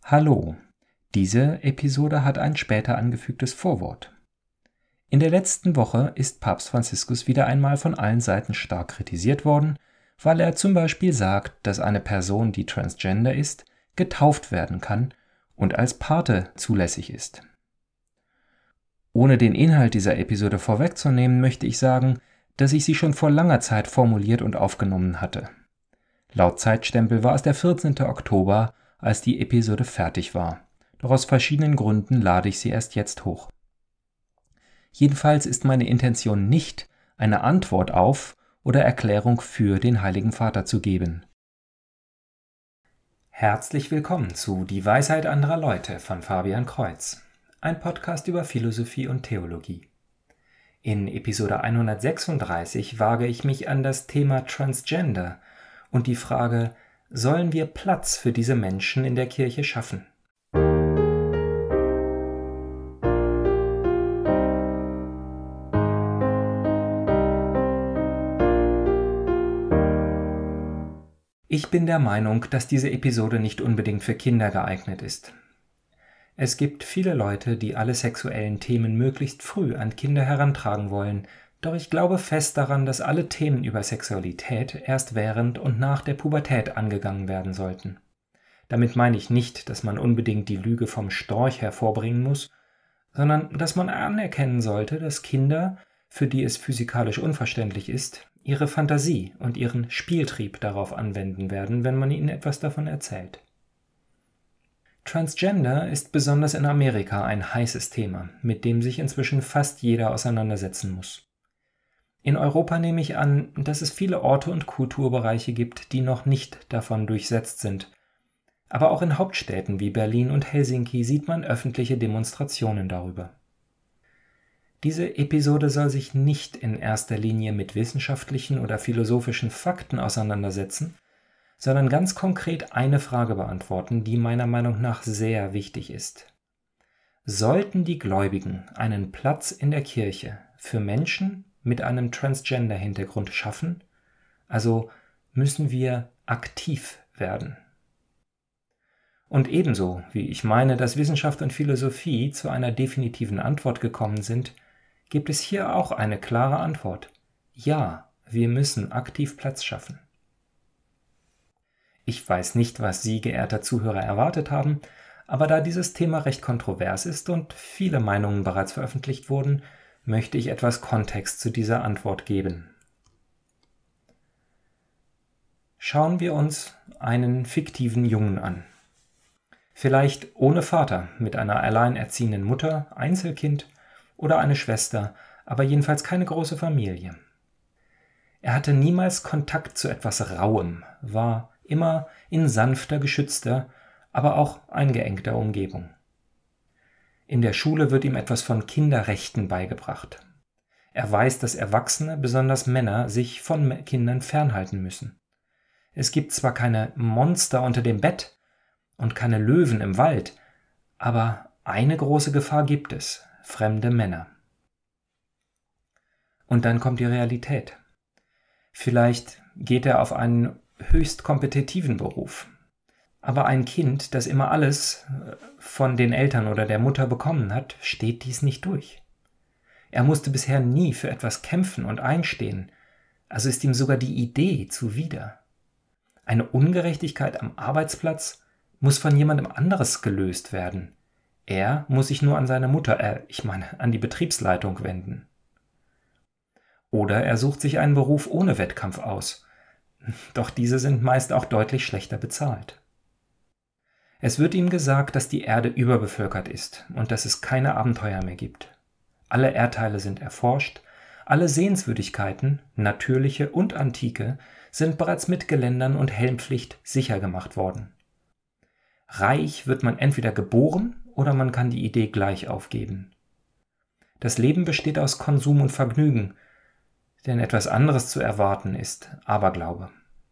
Hallo, diese Episode hat ein später angefügtes Vorwort. In der letzten Woche ist Papst Franziskus wieder einmal von allen Seiten stark kritisiert worden, weil er zum Beispiel sagt, dass eine Person, die transgender ist, getauft werden kann und als Pate zulässig ist. Ohne den Inhalt dieser Episode vorwegzunehmen, möchte ich sagen, dass ich sie schon vor langer Zeit formuliert und aufgenommen hatte. Laut Zeitstempel war es der 14. Oktober, als die Episode fertig war, doch aus verschiedenen Gründen lade ich sie erst jetzt hoch. Jedenfalls ist meine Intention nicht, eine Antwort auf oder Erklärung für den Heiligen Vater zu geben. Herzlich willkommen zu Die Weisheit anderer Leute von Fabian Kreuz, ein Podcast über Philosophie und Theologie. In Episode 136 wage ich mich an das Thema Transgender und die Frage, sollen wir Platz für diese Menschen in der Kirche schaffen? Ich bin der Meinung, dass diese Episode nicht unbedingt für Kinder geeignet ist. Es gibt viele Leute, die alle sexuellen Themen möglichst früh an Kinder herantragen wollen, doch ich glaube fest daran, dass alle Themen über Sexualität erst während und nach der Pubertät angegangen werden sollten. Damit meine ich nicht, dass man unbedingt die Lüge vom Storch hervorbringen muss, sondern dass man anerkennen sollte, dass Kinder, für die es physikalisch unverständlich ist, ihre Fantasie und ihren Spieltrieb darauf anwenden werden, wenn man ihnen etwas davon erzählt. Transgender ist besonders in Amerika ein heißes Thema, mit dem sich inzwischen fast jeder auseinandersetzen muss. In Europa nehme ich an, dass es viele Orte und Kulturbereiche gibt, die noch nicht davon durchsetzt sind. Aber auch in Hauptstädten wie Berlin und Helsinki sieht man öffentliche Demonstrationen darüber. Diese Episode soll sich nicht in erster Linie mit wissenschaftlichen oder philosophischen Fakten auseinandersetzen, sondern ganz konkret eine Frage beantworten, die meiner Meinung nach sehr wichtig ist. Sollten die Gläubigen einen Platz in der Kirche für Menschen mit einem Transgender-Hintergrund schaffen? Also müssen wir aktiv werden. Und ebenso wie ich meine, dass Wissenschaft und Philosophie zu einer definitiven Antwort gekommen sind, gibt es hier auch eine klare Antwort. Ja, wir müssen aktiv Platz schaffen. Ich weiß nicht, was Sie, geehrter Zuhörer, erwartet haben, aber da dieses Thema recht kontrovers ist und viele Meinungen bereits veröffentlicht wurden, möchte ich etwas Kontext zu dieser Antwort geben. Schauen wir uns einen fiktiven Jungen an. Vielleicht ohne Vater, mit einer alleinerziehenden Mutter, Einzelkind oder eine Schwester, aber jedenfalls keine große Familie. Er hatte niemals Kontakt zu etwas Rauem, war immer in sanfter, geschützter, aber auch eingeengter Umgebung. In der Schule wird ihm etwas von Kinderrechten beigebracht. Er weiß, dass Erwachsene, besonders Männer, sich von Kindern fernhalten müssen. Es gibt zwar keine Monster unter dem Bett und keine Löwen im Wald, aber eine große Gefahr gibt es: fremde Männer. Und dann kommt die Realität. Vielleicht geht er auf einen höchst kompetitiven Beruf. Aber ein Kind, das immer alles von den Eltern oder der Mutter bekommen hat, steht dies nicht durch. Er musste bisher nie für etwas kämpfen und einstehen, also ist ihm sogar die Idee zuwider. Eine Ungerechtigkeit am Arbeitsplatz muss von jemandem anderes gelöst werden. Er muss sich nur an seine Mutter, an die Betriebsleitung wenden. Oder er sucht sich einen Beruf ohne Wettkampf aus. Doch diese sind meist auch deutlich schlechter bezahlt. Es wird ihm gesagt, dass die Erde überbevölkert ist und dass es keine Abenteuer mehr gibt. Alle Erdteile sind erforscht, alle Sehenswürdigkeiten, natürliche und antike, sind bereits mit Geländern und Helmpflicht sicher gemacht worden. Reich wird man entweder geboren oder man kann die Idee gleich aufgeben. Das Leben besteht aus Konsum und Vergnügen, denn etwas anderes zu erwarten ist Aberglaube.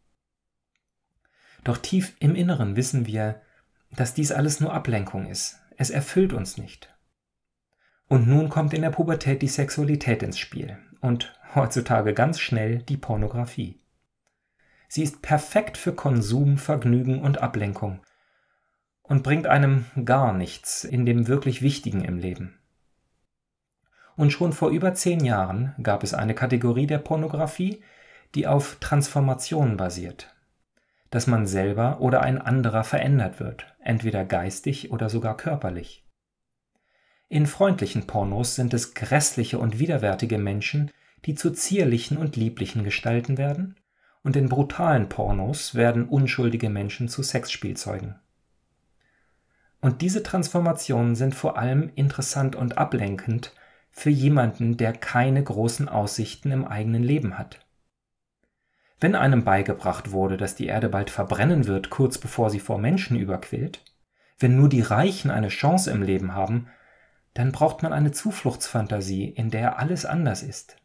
Doch tief im Inneren wissen wir, dass dies alles nur Ablenkung ist. Es erfüllt uns nicht. Und nun kommt in der Pubertät die Sexualität ins Spiel und heutzutage ganz schnell die Pornografie. Sie ist perfekt für Konsum, Vergnügen und Ablenkung. und bringt einem gar nichts in dem wirklich Wichtigen im Leben. Und schon vor über 10 Jahren gab es eine Kategorie der Pornografie, die auf Transformation basiert, dass man selber oder ein anderer verändert wird, entweder geistig oder sogar körperlich. In freundlichen Pornos sind es grässliche und widerwärtige Menschen, die zu zierlichen und lieblichen Gestalten werden, und in brutalen Pornos werden unschuldige Menschen zu Sexspielzeugen. Und diese Transformationen sind vor allem interessant und ablenkend für jemanden, der keine großen Aussichten im eigenen Leben hat. Wenn einem beigebracht wurde, dass die Erde bald verbrennen wird, kurz bevor sie vor Menschen überquillt, wenn nur die Reichen eine Chance im Leben haben, dann braucht man eine Zufluchtsfantasie, in der alles anders ist.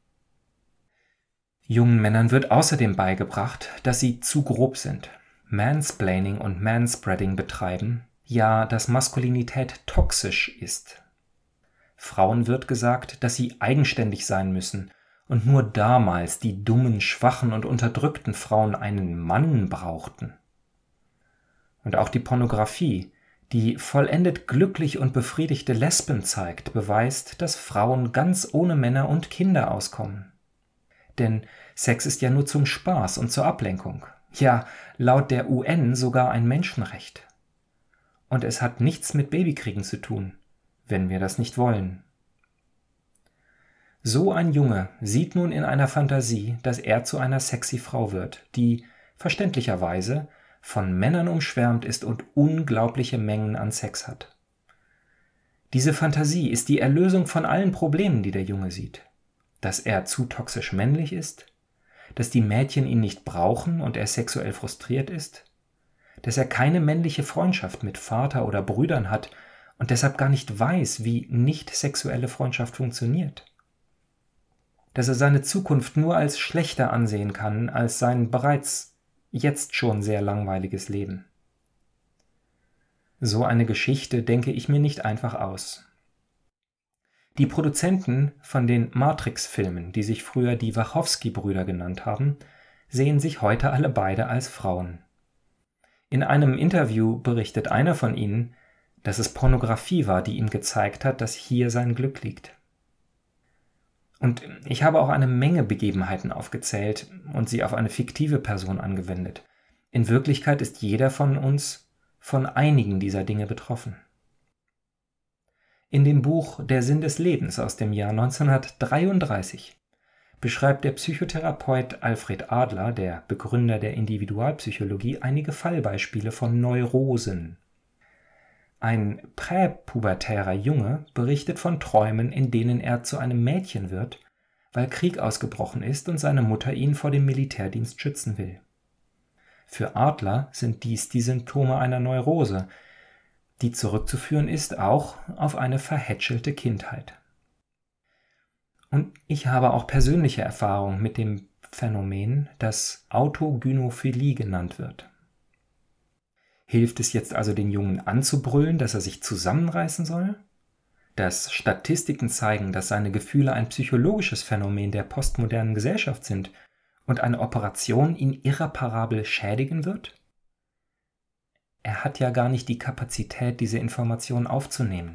Jungen Männern wird außerdem beigebracht, dass sie zu grob sind, Mansplaining und Manspreading betreiben, ja, dass Maskulinität toxisch ist. Frauen wird gesagt, dass sie eigenständig sein müssen und nur damals die dummen, schwachen und unterdrückten Frauen einen Mann brauchten. Und auch die Pornografie, die vollendet glücklich und befriedigte Lesben zeigt, beweist, dass Frauen ganz ohne Männer und Kinder auskommen. Denn Sex ist ja nur zum Spaß und zur Ablenkung. Ja, laut der UN sogar ein Menschenrecht. Und es hat nichts mit Babykriegen zu tun, wenn wir das nicht wollen. So ein Junge sieht nun in einer Fantasie, dass er zu einer sexy Frau wird, die verständlicherweise von Männern umschwärmt ist und unglaubliche Mengen an Sex hat. Diese Fantasie ist die Erlösung von allen Problemen, die der Junge sieht. Dass er zu toxisch männlich ist, dass die Mädchen ihn nicht brauchen und er sexuell frustriert ist, dass er keine männliche Freundschaft mit Vater oder Brüdern hat und deshalb gar nicht weiß, wie nicht sexuelle Freundschaft funktioniert, dass er seine Zukunft nur als schlechter ansehen kann als sein bereits jetzt schon sehr langweiliges Leben. So eine Geschichte denke ich mir nicht einfach aus. Die Produzenten von den Matrix-Filmen, die sich früher die Wachowski-Brüder genannt haben, sehen sich heute alle beide als Frauen. In einem Interview berichtet einer von ihnen, dass es Pornografie war, die ihm gezeigt hat, dass hier sein Glück liegt. Und ich habe auch eine Menge Begebenheiten aufgezählt und sie auf eine fiktive Person angewendet. In Wirklichkeit ist jeder von uns von einigen dieser Dinge betroffen. In dem Buch Der Sinn des Lebens aus dem Jahr 1933 beschreibt der Psychotherapeut Alfred Adler, der Begründer der Individualpsychologie, einige Fallbeispiele von Neurosen. Ein präpubertärer Junge berichtet von Träumen, in denen er zu einem Mädchen wird, weil Krieg ausgebrochen ist und seine Mutter ihn vor dem Militärdienst schützen will. Für Adler sind dies die Symptome einer Neurose, die zurückzuführen ist auch auf eine verhätschelte Kindheit. Und ich habe auch persönliche Erfahrung mit dem Phänomen, das Autogynophilie genannt wird. Hilft es jetzt also den Jungen anzubrüllen, dass er sich zusammenreißen soll? Dass Statistiken zeigen, dass seine Gefühle ein psychologisches Phänomen der postmodernen Gesellschaft sind und eine Operation ihn irreparabel schädigen wird? Er hat ja gar nicht die Kapazität, diese Informationen aufzunehmen.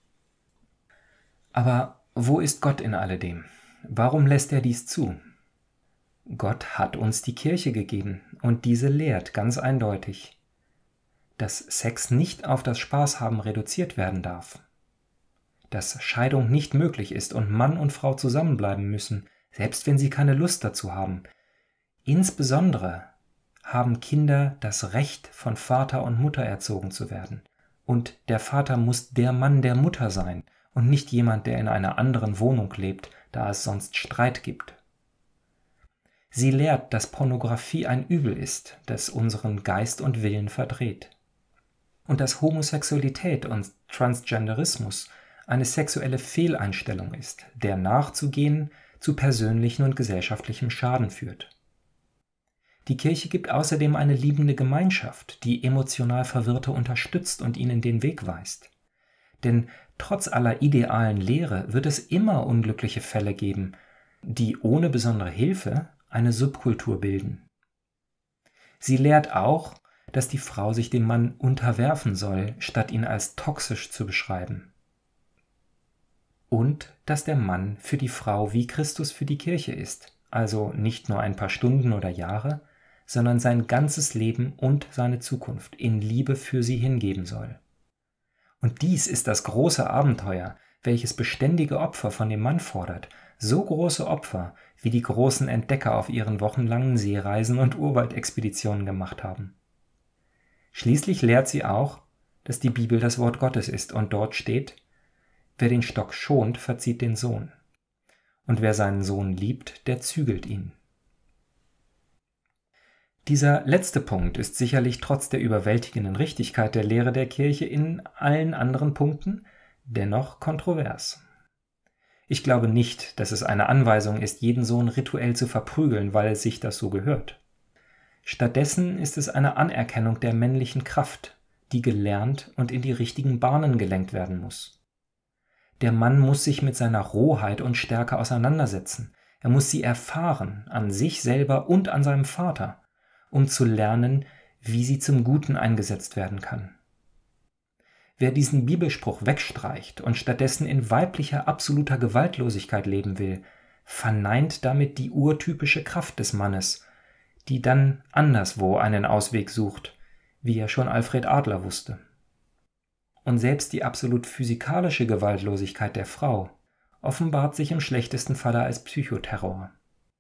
Aber wo ist Gott in alledem? Warum lässt er dies zu? Gott hat uns die Kirche gegeben und diese lehrt ganz eindeutig, dass Sex nicht auf das Spaßhaben reduziert werden darf, dass Scheidung nicht möglich ist und Mann und Frau zusammenbleiben müssen, selbst wenn sie keine Lust dazu haben. Insbesondere haben Kinder das Recht, von Vater und Mutter erzogen zu werden. Und der Vater muss der Mann der Mutter sein und nicht jemand, der in einer anderen Wohnung lebt, da es sonst Streit gibt. Sie lehrt, dass Pornografie ein Übel ist, das unseren Geist und Willen verdreht. Und dass Homosexualität und Transgenderismus eine sexuelle Fehleinstellung ist, der nachzugehen zu persönlichen und gesellschaftlichem Schaden führt. Die Kirche gibt außerdem eine liebende Gemeinschaft, die emotional Verwirrte unterstützt und ihnen den Weg weist. Denn trotz aller idealen Lehre wird es immer unglückliche Fälle geben, die ohne besondere Hilfe eine Subkultur bilden. Sie lehrt auch, dass die Frau sich dem Mann unterwerfen soll, statt ihn als toxisch zu beschreiben. Und dass der Mann für die Frau wie Christus für die Kirche ist, also nicht nur ein paar Stunden oder Jahre, sondern sein ganzes Leben und seine Zukunft in Liebe für sie hingeben soll. Und dies ist das große Abenteuer, welches beständige Opfer von dem Mann fordert, so große Opfer, wie die großen Entdecker auf ihren wochenlangen Seereisen und Urwaldexpeditionen gemacht haben. Schließlich lehrt sie auch, dass die Bibel das Wort Gottes ist und dort steht: Wer den Stock schont, verzieht den Sohn. Und wer seinen Sohn liebt, der zügelt ihn. Dieser letzte Punkt ist sicherlich trotz der überwältigenden Richtigkeit der Lehre der Kirche in allen anderen Punkten dennoch kontrovers. Ich glaube nicht, dass es eine Anweisung ist, jeden Sohn rituell zu verprügeln, weil sich das so gehört. Stattdessen ist es eine Anerkennung der männlichen Kraft, die gelernt und in die richtigen Bahnen gelenkt werden muss. Der Mann muss sich mit seiner Rohheit und Stärke auseinandersetzen. Er muss sie erfahren, an sich selber und an seinem Vater, um zu lernen, wie sie zum Guten eingesetzt werden kann. Wer diesen Bibelspruch wegstreicht und stattdessen in weiblicher absoluter Gewaltlosigkeit leben will, verneint damit die urtypische Kraft des Mannes, die dann anderswo einen Ausweg sucht, wie ja schon Alfred Adler wusste. Und selbst die absolut physikalische Gewaltlosigkeit der Frau offenbart sich im schlechtesten Falle als Psychoterror.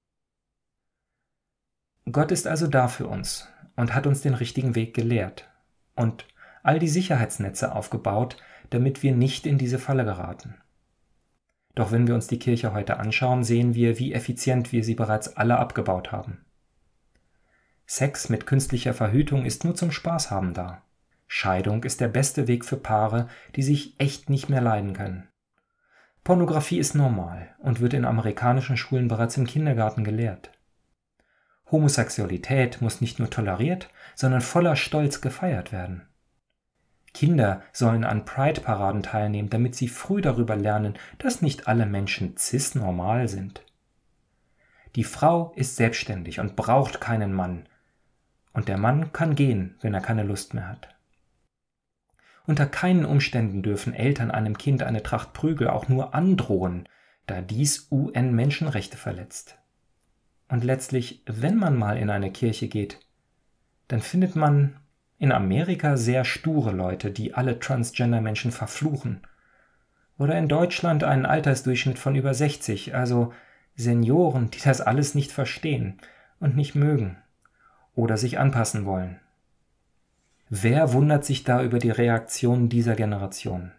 Gott ist also da für uns und hat uns den richtigen Weg gelehrt und all die Sicherheitsnetze aufgebaut, damit wir nicht in diese Falle geraten. Doch wenn wir uns die Kirche heute anschauen, sehen wir, wie effizient wir sie bereits alle abgebaut haben. Sex mit künstlicher Verhütung ist nur zum Spaß haben da. Scheidung ist der beste Weg für Paare, die sich echt nicht mehr leiden können. Pornografie ist normal und wird in amerikanischen Schulen bereits im Kindergarten gelehrt. Homosexualität muss nicht nur toleriert, sondern voller Stolz gefeiert werden. Kinder sollen an Pride-Paraden teilnehmen, damit sie früh darüber lernen, dass nicht alle Menschen cis-normal sind. Die Frau ist selbstständig und braucht keinen Mann. Und der Mann kann gehen, wenn er keine Lust mehr hat. Unter keinen Umständen dürfen Eltern einem Kind eine Tracht Prügel auch nur androhen, da dies UN-Menschenrechte verletzt. Und letztlich, wenn man mal in eine Kirche geht, dann findet man in Amerika sehr sture Leute, die alle Transgender-Menschen verfluchen. Oder in Deutschland einen Altersdurchschnitt von über 60, also Senioren, die das alles nicht verstehen und nicht mögen oder sich anpassen wollen. Wer wundert sich da über die Reaktionen dieser Generation?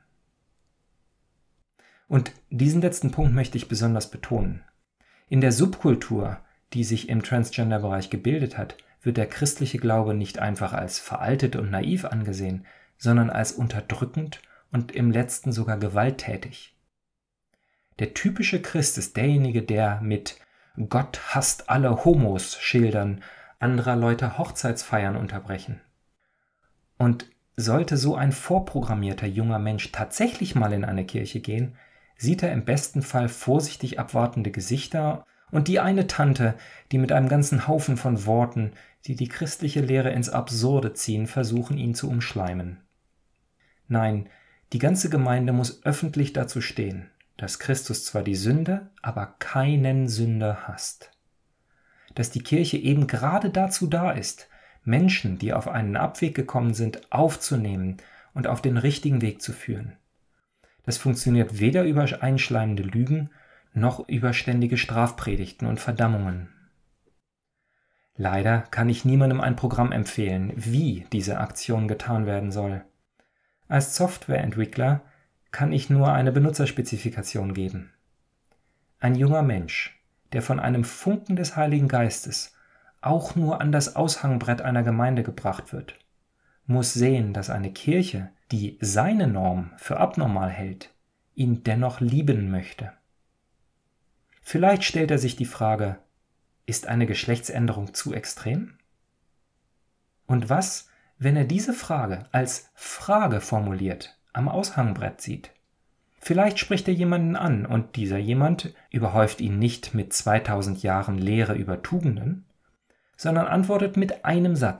Und diesen letzten Punkt möchte ich besonders betonen. In der Subkultur, die sich im Transgender-Bereich gebildet hat, wird der christliche Glaube nicht einfach als veraltet und naiv angesehen, sondern als unterdrückend und im letzten sogar gewalttätig. Der typische Christ ist derjenige, der mit „Gott hasst alle Homos" Schildern anderer Leute Hochzeitsfeiern unterbrechen. Und sollte so ein vorprogrammierter junger Mensch tatsächlich mal in eine Kirche gehen, sieht er im besten Fall vorsichtig abwartende Gesichter und die eine Tante, die mit einem ganzen Haufen von Worten, die die christliche Lehre ins Absurde ziehen, versuchen, ihn zu umschleimen. Nein, die ganze Gemeinde muss öffentlich dazu stehen, dass Christus zwar die Sünde, aber keinen Sünder hasst. Dass die Kirche eben gerade dazu da ist, Menschen, die auf einen Abweg gekommen sind, aufzunehmen und auf den richtigen Weg zu führen. Das funktioniert weder über einschleimende Lügen noch über ständige Strafpredigten und Verdammungen. Leider kann ich niemandem ein Programm empfehlen, wie diese Aktion getan werden soll. Als Softwareentwickler kann ich nur eine Benutzerspezifikation geben. Ein junger Mensch, der von einem Funken des Heiligen Geistes auch nur an das Aushangbrett einer Gemeinde gebracht wird, muss sehen, dass eine Kirche, die seine Norm für abnormal hält, ihn dennoch lieben möchte. Vielleicht stellt er sich die Frage: Ist eine Geschlechtsänderung zu extrem? Und was, wenn er diese Frage als Frage formuliert, am Aushangbrett sieht? Vielleicht spricht er jemanden an und dieser jemand überhäuft ihn nicht mit 2000 Jahren Lehre über Tugenden, sondern antwortet mit einem Satz: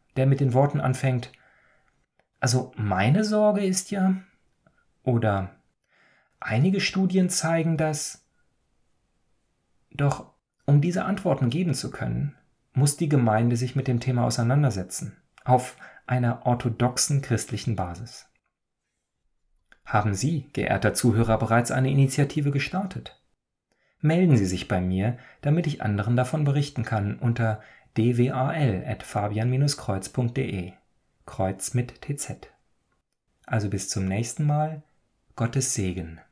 der mit den Worten anfängt: Also meine Sorge ist ja, oder einige Studien zeigen das. Doch um diese Antworten geben zu können, muss die Gemeinde sich mit dem Thema auseinandersetzen, auf einer orthodoxen christlichen Basis. Haben Sie, geehrter Zuhörer, bereits eine Initiative gestartet? Melden Sie sich bei mir, damit ich anderen davon berichten kann, unter dwal@fabian-kreuz.de, Kreuz mit TZ. Also bis zum nächsten Mal, Gottes Segen.